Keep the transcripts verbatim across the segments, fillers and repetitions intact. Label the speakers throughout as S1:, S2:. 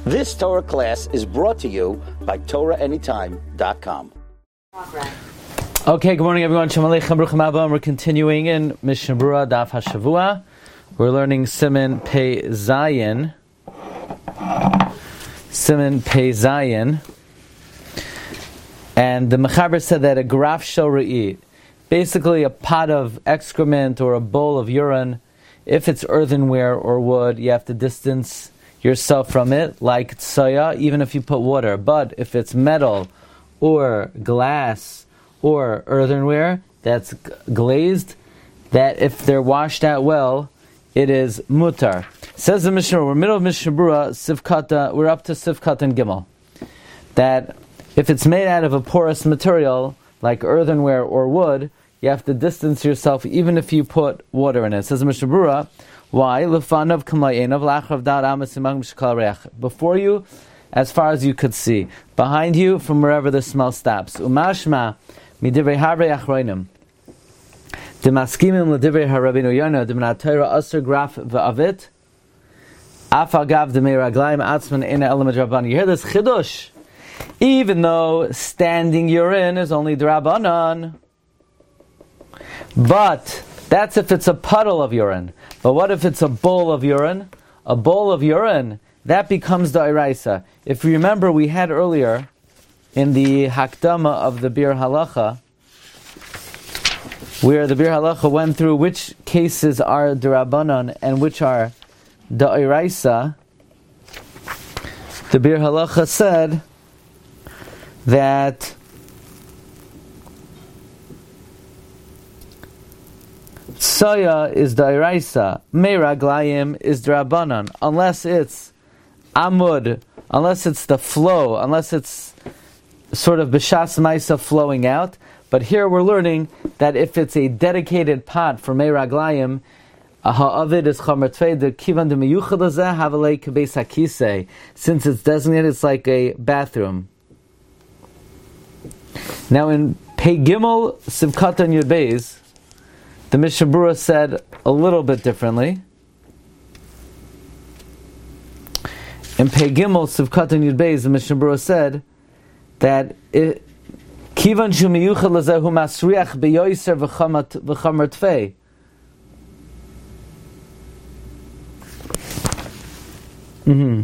S1: This Torah class is brought to you by Torah Anytime dot com.
S2: Okay, good morning everyone. Shalom Aleichem, Baruch Haba. We're continuing in Mishnah Berurah Daf HaShavua. We're learning Siman Pei Zayin. Siman Pei Zayin. And the Mechaber said that a graf shel re'i, basically a pot of excrement or a bowl of urine, if it's earthenware or wood, you have to distance yourself from it, like tsoya, even if you put water. But if it's metal or glass or earthenware that's g- glazed, that if they're washed out well, it is mutar. Says the Mishnah, we're middle of Mishnah Berurah, Sivkata, we're up to Sivkata and Gimel. That if it's made out of a porous material, like earthenware or wood, you have to distance yourself even if you put water in it. Says the Mishnah Berurah, why? Lefanav kamlayenav lachrav da'at amas imam shekal reach. Before you, as far as you could see. Behind you, from wherever the smell stops. Umashma midivrei harvei achroinim. Demaskimim l'divrei harabinu yonah d'minat Torah aser graf v'avit af agav d'mei raglayim atzman ina elam d'rabbanan. You hear this chidush? Even though standing urine is only d'rabbanan, but that's if it's a puddle of urine. But what if it's a bowl of urine? A bowl of urine, that becomes the Iraisa. If you remember, we had earlier in the Hakdama of the Bir Halacha, where the Bir Halacha went through which cases are D'Rabbanan and which are the Iraisa. The Bir Halacha said that Soya is the Iraisa, Meiraglayim is D'Rabbanan, unless it's Amud, unless it's the flow, unless it's sort of B'shas Maisa flowing out. But here we're learning that if it's a dedicated pot for Meiraglayim, Ha'avid is Chomer Tvei, the Kivan de Meyuchad Lazeh, Havalei Kebeis HaKisei. Since it's designated, it's like a bathroom. Now in Pei Gimel, Sivkata and Yud Beis, the Mishnah Berurah said a little bit differently. In Pei Gimel, Sivkata and Yud Beis, the Mishnah Berurah said that Kivan shu miyuchad lezehu masriach beyoyser v'chamer tfei. Mm-hmm.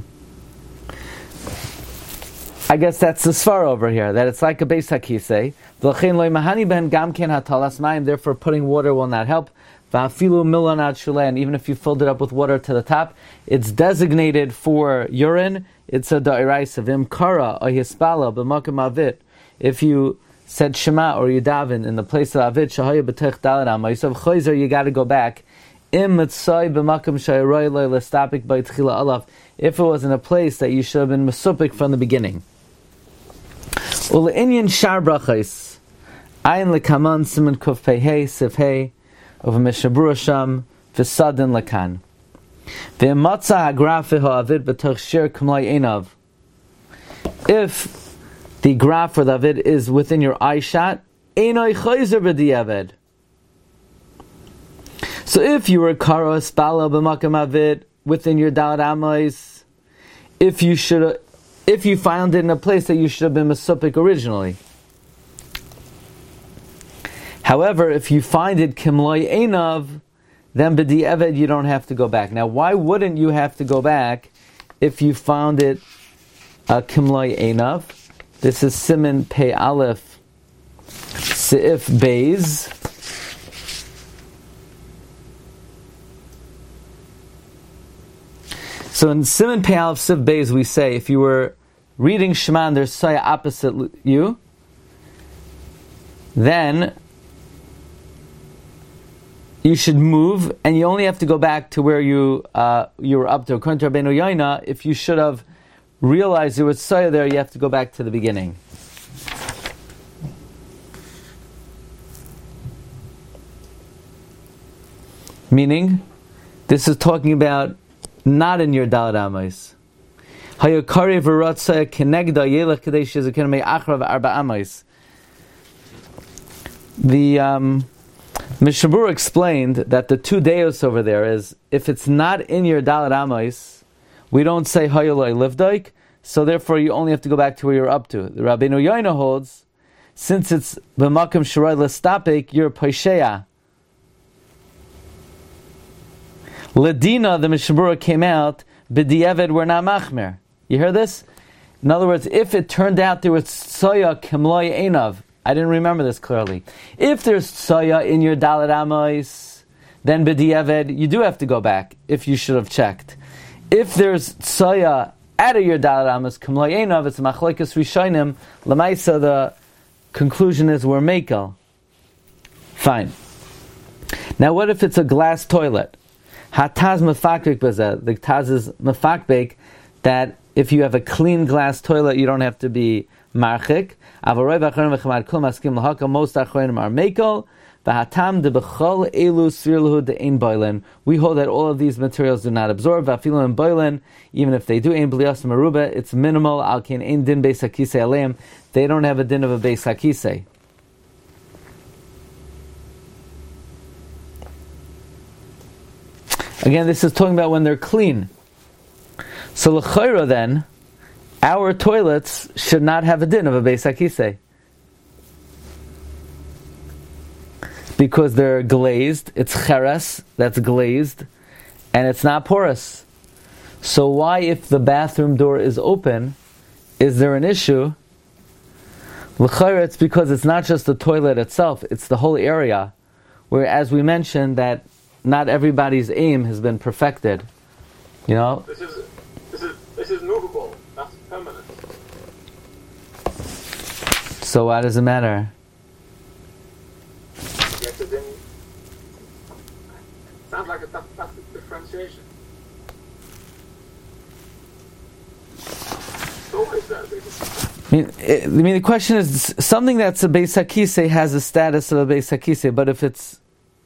S2: I guess that's the svar over here, that it's like a beis hakisei. V'lachein loy mahani ben gam ken hatalas mayim, therefore putting water will not help. V'afilu milan ad shulei, even if you filled it up with water to the top, it's designated for urine, it's a da'iraisa. V'im kara or hispala b'makam avit, if you said Shema or Yudavin in the place of avit, shahaya b'tech dalad amayis, chayzer, you got to go back. Im mitzay b'makam shayroy loy lestapik b'yitchila alav, if it was in a place that you should have been mesupik from the beginning. Ule'inyan shar brachais, ayin lekaman siman kuf pei hey sif hey of Mishnah Berurah sham v'sadin lekan v'matza hagraf v'ha'avid b'toch shir kamlay einav. If the graph or the avid is within your eye shot, einay chayzer b'di'avid. So if you were kara spala b'makam avid within your dalad amayis, if you should, if you found it in a place that you should have been mesupik originally. However, if you find it kimloy einav, then b'di'avid you don't have to go back. Now, why wouldn't you have to go back if you found it uh, kimloy einav? This is Siman Pei Aleph Seif Beis. So in Siman Pei Aleph Seif Beis we say, if you were reading Shema and there's Soya opposite you, then you should move, and you only have to go back to where you uh, you were up to. According to Rabbeinu Yoina, if you should have realized there was Soya there, you have to go back to the beginning. Meaning, this is talking about not in your Dalad Amais. Hayakari v'ratzah kenegda yelech kadei shezakenu me'achra v'arba Amais. The um, Mishnah Berurah explained that the two deos over there is, if it's not in your Dalad Amais, we don't say Hayolai Livdaik, so therefore you only have to go back to where you're up to. The Rabbeinu Yoina holds, since it's B'makam Sharai L'Stapik, you're Paisheya. Ladina, the Mishnah Berurah came out, B'di'evet, we're not Machmer. You hear this? In other words, if it turned out there was Tsoya Kemloi Einav, I didn't remember this clearly. If there's Tsoya in your Dalet Amos, then B'di'evet, you do have to go back, if you should have checked. If there's Tsoya out of your Dalet Amos, Kemloi Einav, it's Machlokes Rishonim, L'maisa, the conclusion is we're Mekel. Fine. Now what if it's a glass toilet? Hataz mefakbek bezeh. The taz is mefakbek that if you have a clean glass toilet, you don't have to be marchik. Avaroi v'achronim v'chamad kol maskim l'haka. Most achronim are mekel. V'hatam de b'chol elu svirluhu de ein boilen. We hold that all of these materials do not absorb. V'afilu in boilen, even if they do ein blias maruba, it's minimal. Al kein ein din beis hakisei aleim. They don't have a din of a beis hakisei. Again, this is talking about when they're clean. So l'chayra then, our toilets should not have a din of a beis hakisei. Because they're glazed, it's cheres, that's glazed, and it's not porous. So why, if the bathroom door is open, is there an issue? L'chayra, it's because it's not just the toilet itself, it's the whole area, where, as we mentioned, that not everybody's aim has been perfected. You know?
S3: This is this is this is movable. That's permanent.
S2: So why does it matter?
S3: Yes, it then sounds like a tough, tough differentiation. It's always that.
S2: I mean, it, I mean, the question is, something that's a beis hakisei has a status of a beis hakisei, but if it's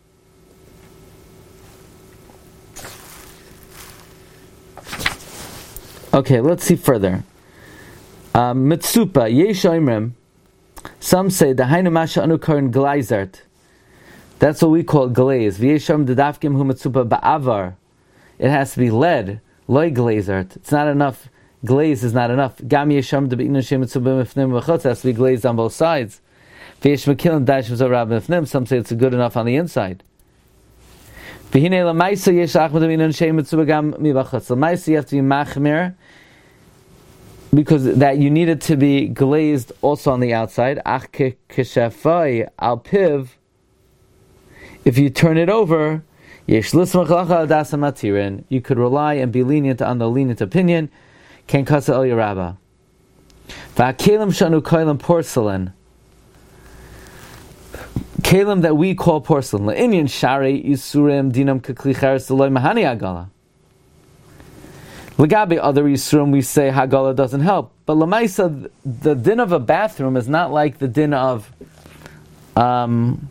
S2: okay, let's see further. Mitsupa, yesh oimrim. Some say the hainu masha anu karin glazert. That's what we call glaze. V'yesham dedavkim hu mitsupa ba'avar. It has to be lead, loy glazert. It's not enough. Glaze is not enough. Gam yesham debeinu shem mitsupa mifnim v'chutz. It has to be glazed on both sides. V'yesh mekilim dash v'zorab mifnim. Some say it's good enough on the inside. V'hinei l'maisa yesh achmad debeinu shem mitsupa gam mivachutz. L'maisa you have to be machmir, because that you need it to be glazed also on the outside. Ach keshafai al piv. If you turn it over, yesh lismach lacha adasa matirin. You could rely and be lenient on the lenient opinion. Ken kasa el yaraba. Va'kelim shanu koilim porcelain. Kelim that we call porcelain. Le'inyan shari yisurim dinam kekli cheres deloy mahani agala. Legabe other yisurim we say hagala doesn't help. But lemaisa, the din of a bathroom is not like the din of um,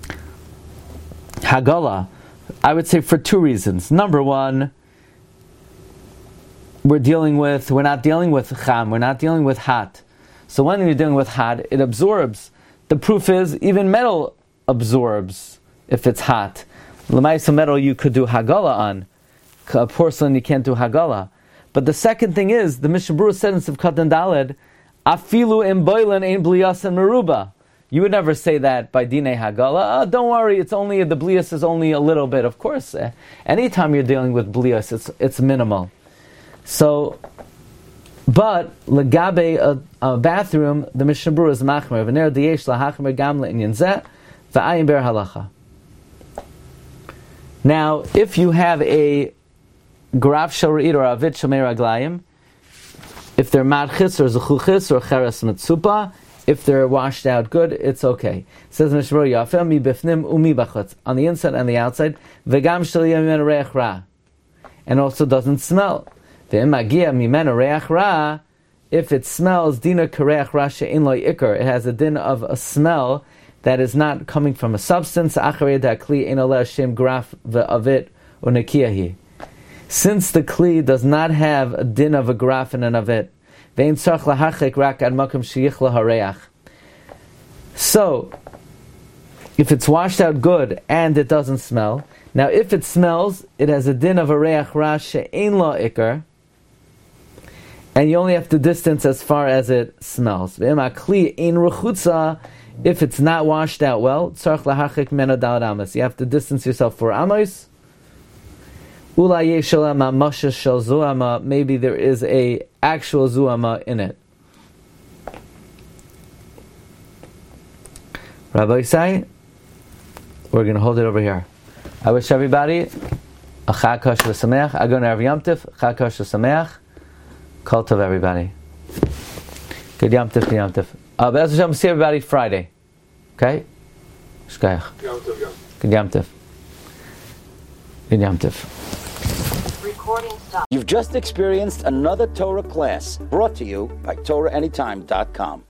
S2: hagala. I would say for two reasons. Number one, we're dealing with, we're not dealing with cham, we're not dealing with hot. So when you're dealing with hot, it absorbs. The proof is, even metal absorbs if it's hot. L'maisa metal you could do hagala on. Porcelain you can't do hagala. But the second thing is, the Mishnah Berurah said in Sivkat and Daled, afilu im boilen ein blias and meruba. You would never say that by Dinei Hagala. Oh, don't worry, it's only, the blias is only a little bit. Of course, eh, anytime you're dealing with blias, it's it's minimal. So, but legabe a, a bathroom, the Mishnah Berurah is machmer. V'ner diyesh lahachmer gam le'inyan zeh v'ayin ber halacha. Now, if you have a graf shora'it or avit shomer raglayim, if they're marchis or zechuchis or cheres mitzupa, if they're washed out good, it's okay. It says Mishnah Berurah yafel mi bifnim umi bachutz, on the inside and the outside, v'gam shel yamin reich ra, and also doesn't smell. V'emagia mimenu reich ra, if it smells dina kareich ra she'in lo ikar, it has a din of a smell that is not coming from a substance. Acharei dakli ein oleh shem graf v'avit unekiyahi. Since the kli does not have a din of a graf and an avit, ve'in tzarich lahachik rak ad makom sheyichla hareach. So, if it's washed out good and it doesn't smell, now if it smells, it has a din of a reach ra she'ein lo ikar, and you only have to distance as far as it smells. If it's not washed out well, you have to distance yourself for amos. Maybe there is a actual zuama in it. Rabbi Isai, we're going to hold it over here. I wish everybody a Chag Kosher Sameach. I go to Erev Yom Tov. Chag Kosher Sameach. Kol Tov, everybody. Good Yom Tov, good Yom Tov. Uh, but as we'll see everybody Friday. Okay? Shkayach. Good Yom Tov. Good Yom Tov.
S1: Recording stop. You've just experienced another Torah class brought to you by Torah Anytime dot com.